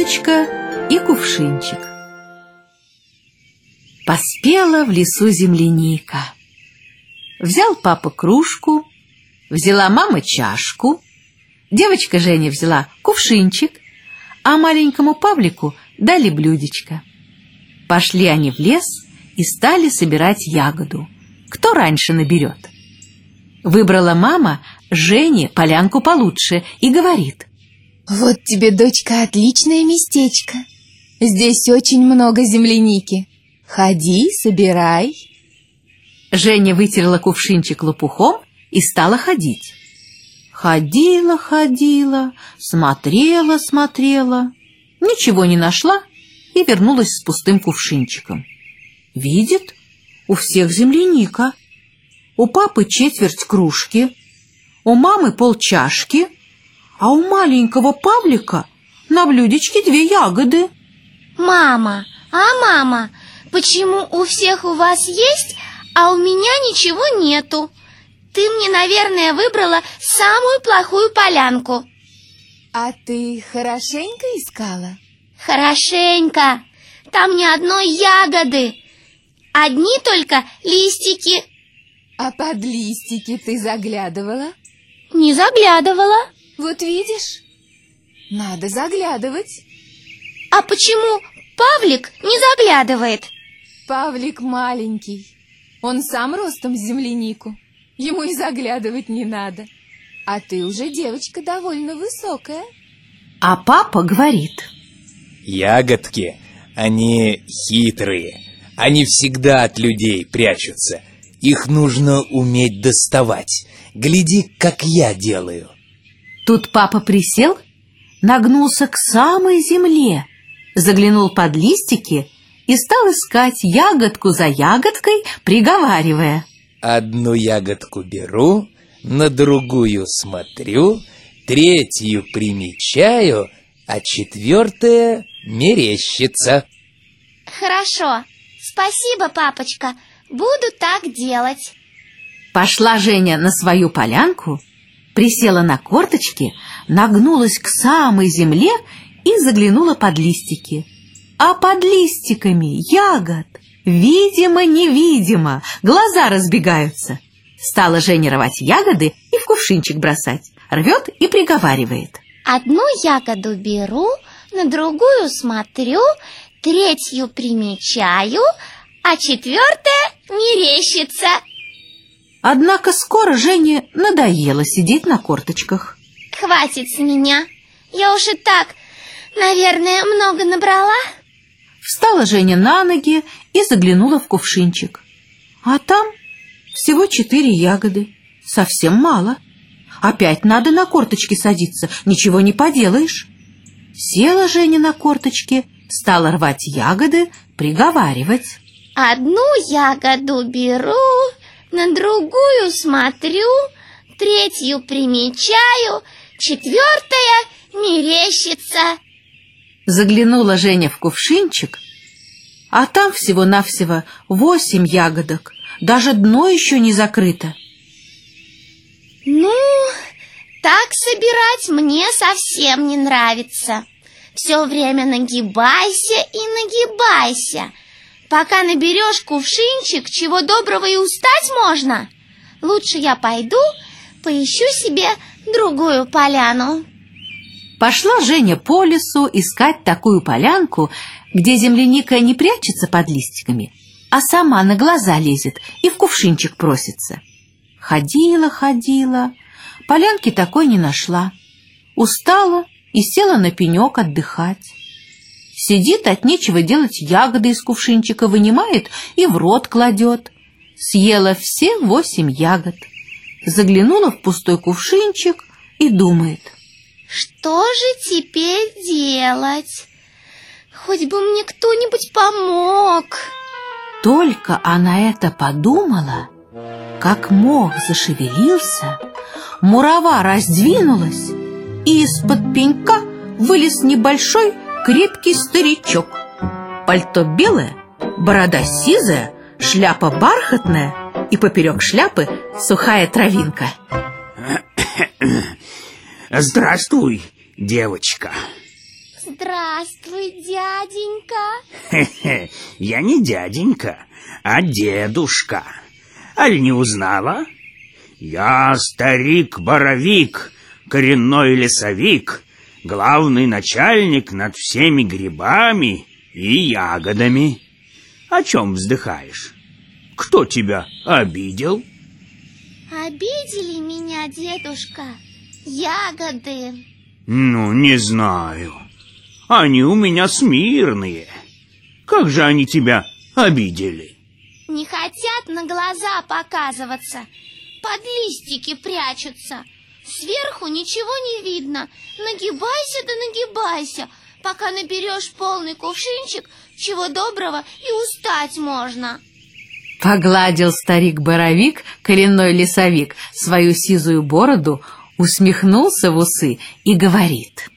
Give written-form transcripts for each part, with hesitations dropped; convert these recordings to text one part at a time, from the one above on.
блюдечко и кувшинчик. Поспела в лесу земляника. Взял папа кружку, взяла мама чашку, девочка Женя взяла кувшинчик, а маленькому Павлику дали блюдечко. Пошли они в лес и стали собирать ягоду. Кто раньше наберет? Выбрала мама Жене полянку получше и говорит: «Вот тебе, дочка, отличное местечко. Здесь очень много земляники. Ходи, собирай». Женя вытерла кувшинчик лопухом и стала ходить. Ходила, ходила, смотрела, смотрела, ничего не нашла и вернулась с пустым кувшинчиком. Видит, у всех земляника. У папы четверть кружки, у мамы полчашки, а у маленького Павлика на блюдечке 2 ягоды. Мама, почему у всех у вас есть, а у меня ничего нету? Ты мне, наверное, выбрала самую плохую полянку. А ты хорошенько искала? Хорошенько. Там ни одной ягоды. Одни только листики. А под листики ты заглядывала? Не заглядывала. Вот видишь, надо заглядывать. А почему Павлик не заглядывает? Павлик маленький. Он сам ростом с землянику. Ему и заглядывать не надо. А ты уже девочка довольно высокая. А папа говорит: ягодки, они хитрые. Они всегда от людей прячутся. Их нужно уметь доставать. Гляди, как я делаю. Тут папа присел, нагнулся к самой земле, заглянул под листики и стал искать ягодку за ягодкой, приговаривая: одну ягодку беру, на другую смотрю, третью примечаю, а четвертая мерещится. Хорошо, спасибо, папочка, буду так делать. Пошла Женя на свою полянку, присела на корточки, нагнулась к самой земле и заглянула под листики. А под листиками ягод видимо-невидимо, глаза разбегаются. Стала Женя рвать ягоды и в кувшинчик бросать. Рвет и приговаривает: одну ягоду беру, на другую смотрю, третью примечаю, а четвертая мерещится. Однако скоро Жене надоело сидеть на корточках. Хватит с меня, я уж и так, наверное, много набрала. Встала Женя на ноги и заглянула в кувшинчик. А там всего 4 ягоды, совсем мало. Опять надо на корточки садиться, ничего не поделаешь. Села Женя на корточки, стала рвать ягоды, приговаривать: одну ягоду беру, на другую смотрю, третью примечаю, четвертая мерещится. Заглянула Женя в кувшинчик, а там всего-навсего 8 ягодок, даже дно еще не закрыто. Ну, так собирать мне совсем не нравится. Все время нагибайся и нагибайся. Пока наберешь кувшинчик, чего доброго и устать можно. Лучше я пойду, поищу себе другую поляну. Пошла Женя по лесу искать такую полянку, где земляника не прячется под листиками, а сама на глаза лезет и в кувшинчик просится. Ходила, полянки такой не нашла. Устала и села на пенек отдыхать. Сидит, от нечего делать, ягоды из кувшинчика вынимает и в рот кладет. Съела все 8 ягод. Заглянула в пустой кувшинчик и думает: что же теперь делать? Хоть бы мне кто-нибудь помог. Только она это подумала, как мох зашевелился, мурава раздвинулась, и из-под пенька вылез небольшой крепкий старичок. Пальто белое, борода сизая, шляпа бархатная, и поперек шляпы сухая травинка. Здравствуй, девочка. Здравствуй, дяденька. Хе-хе, я не дяденька, а дедушка. Аль не узнала? Я старик-боровик, коренной лесовик, главный начальник над всеми грибами и ягодами. О чем вздыхаешь? Кто тебя обидел? Обидели меня, дедушка, ягоды. Ну, не знаю. Они у меня смирные. Как же они тебя обидели? Не хотят на глаза показываться, под листики прячутся. Сверху ничего не видно. Нагибайся да нагибайся, пока наберешь полный кувшинчик, чего доброго и устать можно. Погладил старик-боровик, коренной лесовик, свою сизую бороду, усмехнулся в усы и говорит: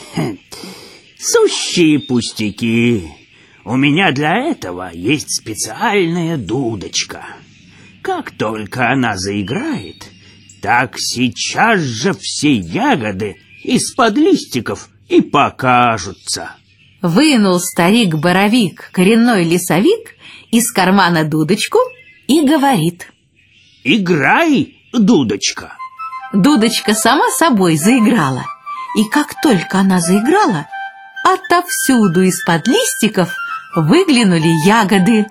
Сущие пустяки. У меня для этого есть специальная дудочка. Как только она заиграет, так сейчас же все ягоды из-под листиков и покажутся. Вынул старик-боровик, коренной лесовик, из кармана дудочку и говорит: Играй, дудочка. Дудочка сама собой заиграла. И как только она заиграла, отовсюду из-под листиков выглянули ягоды.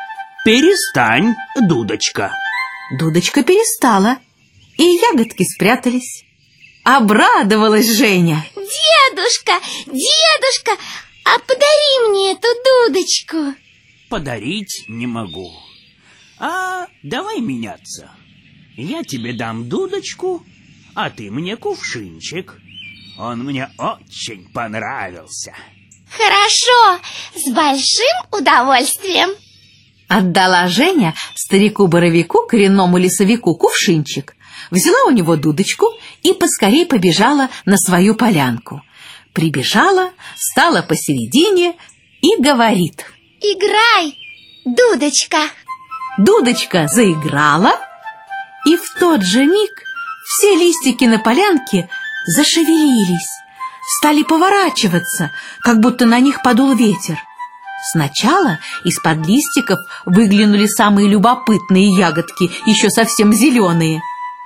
Перестань, дудочка. Дудочка перестала, и ягодки спрятались. Обрадовалась Женя. Дедушка, дедушка, а подари мне эту дудочку. Подарить не могу. А давай меняться. Я тебе дам дудочку, а ты мне кувшинчик. Он мне очень понравился. Хорошо, с большим удовольствием. Отдала Женя старику-боровику, коренному лесовику, кувшинчик, взяла у него дудочку и поскорей побежала на свою полянку. Прибежала, стала посередине и говорит: Играй, дудочка. Дудочка заиграла, и в тот же миг все листики на полянке зашевелились, стали поворачиваться, как будто на них подул ветер. Сначала из-под листиков выглянули самые любопытные ягодки, еще совсем зеленые.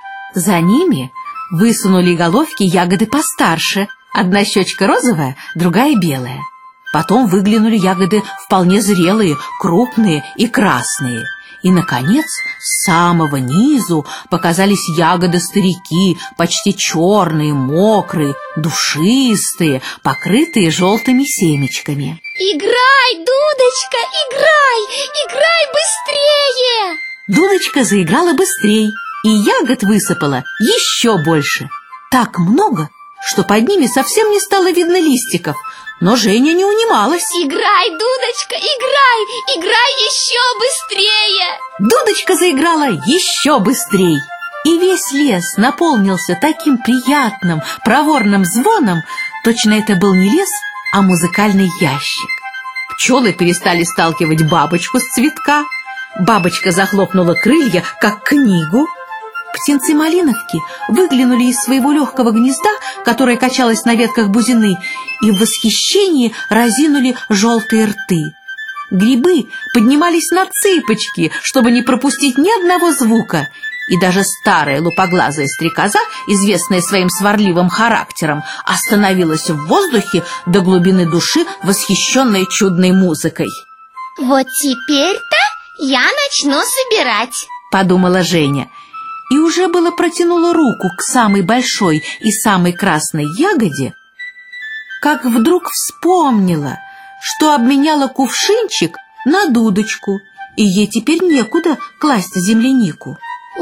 За ними высунули головки ягоды постарше, одна щечка розовая, другая белая. Потом выглянули ягоды вполне зрелые, крупные и красные. И, наконец, с самого низу показались ягоды-старики, почти черные, мокрые, душистые, покрытые желтыми семечками. Играй, дудочка, играй, играй быстрее! Дудочка заиграла быстрей, и ягод высыпала еще больше. Так много, что под ними совсем не стало видно листиков. Но Женя не унималась. Играй, дудочка, играй, играй еще быстрее! Дудочка заиграла еще быстрей, и весь лес наполнился таким приятным, проворным звоном, точно это был не лес, а музыкальный ящик. Пчелы перестали сталкивать бабочку с цветка, бабочка захлопнула крылья, как книгу. Птенцы-малиновки выглянули из своего легкого гнезда, которое качалось на ветках бузины, и в восхищении разинули желтые рты. Грибы поднимались на цыпочки, чтобы не пропустить ни одного звука, и даже старая лупоглазая стрекоза, известная своим сварливым характером, остановилась в воздухе до глубины души, восхищенная чудной музыкой. Вот теперь-то я начну собирать, подумала Женя, и уже было протянула руку к самой большой и самой красной ягоде, как вдруг вспомнила, что обменяла кувшинчик на дудочку, и ей теперь некуда класть землянику.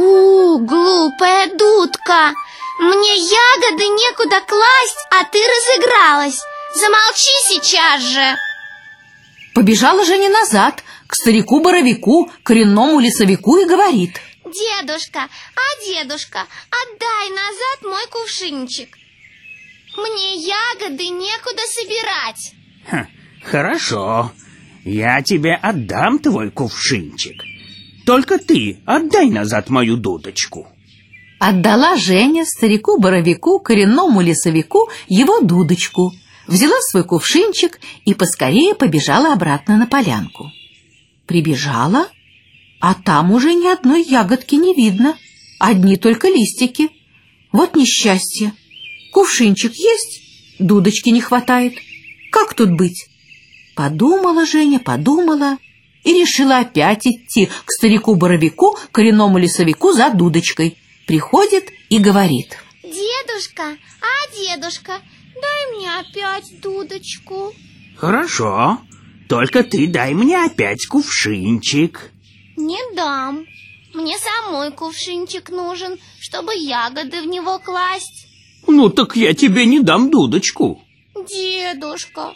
Глупая дудка, мне ягоды некуда класть, а ты разыгралась. Замолчи сейчас же. Побежала Женя назад к старику-боровику, коренному лесовику, и говорит: Дедушка, дедушка, отдай назад мой кувшинчик. Мне ягоды некуда собирать. Хорошо, я тебе отдам твой кувшинчик. Только ты отдай назад мою дудочку. Отдала Женя старику-боровику, коренному лесовику, его дудочку. взяла свой кувшинчик и поскорее побежала обратно на полянку. Прибежала, а там уже ни одной ягодки не видно, одни только листики. Вот несчастье. Кувшинчик есть, дудочки не хватает. Как тут быть? Подумала Женя, подумала и решила опять идти к старику-боровику, коренному лесовику, за дудочкой. Приходит и говорит: дедушка, дедушка, дай мне опять дудочку. Хорошо, только ты дай мне опять кувшинчик. Не дам. Мне самой кувшинчик нужен, чтобы ягоды в него класть. Ну так я тебе не дам дудочку. Дедушка,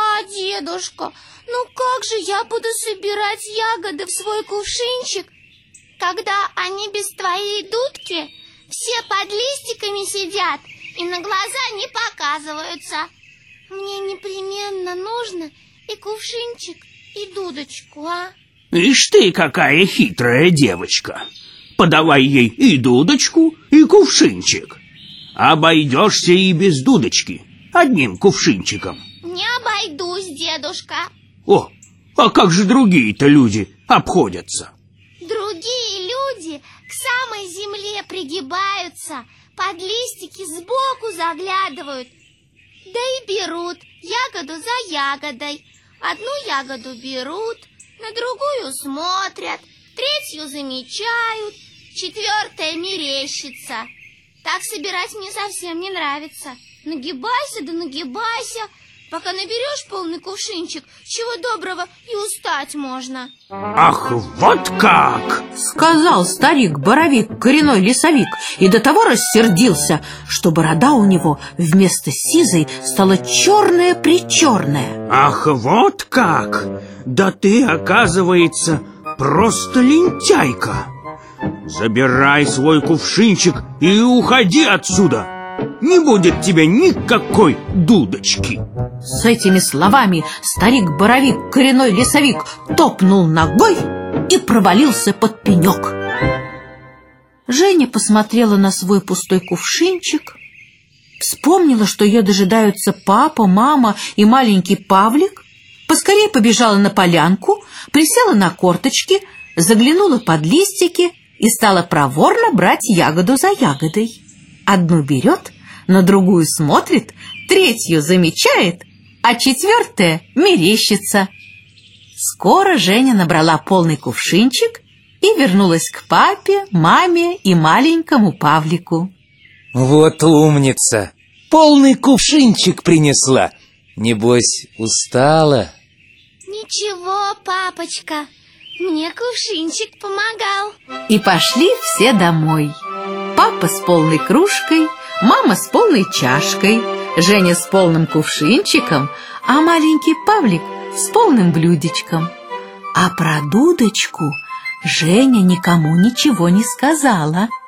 дедушка, ну как же я буду собирать ягоды в свой кувшинчик, когда они без твоей дудки все под листиками сидят и на глаза не показываются? Мне непременно нужно и кувшинчик, и дудочку, Ишь ты, какая хитрая девочка. Подавай ей и дудочку, и кувшинчик. Обойдешься и без дудочки, одним кувшинчиком. Не обойдусь, дедушка. О, а как же другие-то люди обходятся? Другие люди к самой земле пригибаются, под листики сбоку заглядывают, да и берут ягоду за ягодой. Одну ягоду берут, на другую смотрят, третью замечают, четвертая мерещится. Так собирать мне совсем не нравится. Нагибайся да нагибайся, пока наберешь полный кувшинчик, чего доброго и устать можно. Ах, вот как! Сказал старик-боровик, коренной лесовик, и до того рассердился, что борода у него вместо сизой стала черная-причерная. Ах, вот как! Да ты, оказывается, просто лентяйка. Забирай свой кувшинчик и уходи отсюда. Не будет тебе никакой дудочки. С этими словами старик-боровик, коренной лесовик, топнул ногой и провалился под пенек. Женя посмотрела на свой пустой кувшинчик, вспомнила, что ее дожидаются папа, мама и маленький Павлик, поскорее побежала на полянку, присела на корточки, заглянула под листики и стала проворно брать ягоду за ягодой. Одну берет, на другую смотрит, третью замечает, а четвертая мерещится. Скоро Женя набрала полный кувшинчик и вернулась к папе, маме и маленькому Павлику. Вот умница! Полный кувшинчик принесла. Небось, устала? Ничего, папочка, мне кувшинчик помогал. И пошли все домой. Папа с полной кружкой, мама с полной чашкой, Женя с полным кувшинчиком, а маленький Павлик с полным блюдечком. А про дудочку Женя никому ничего не сказала.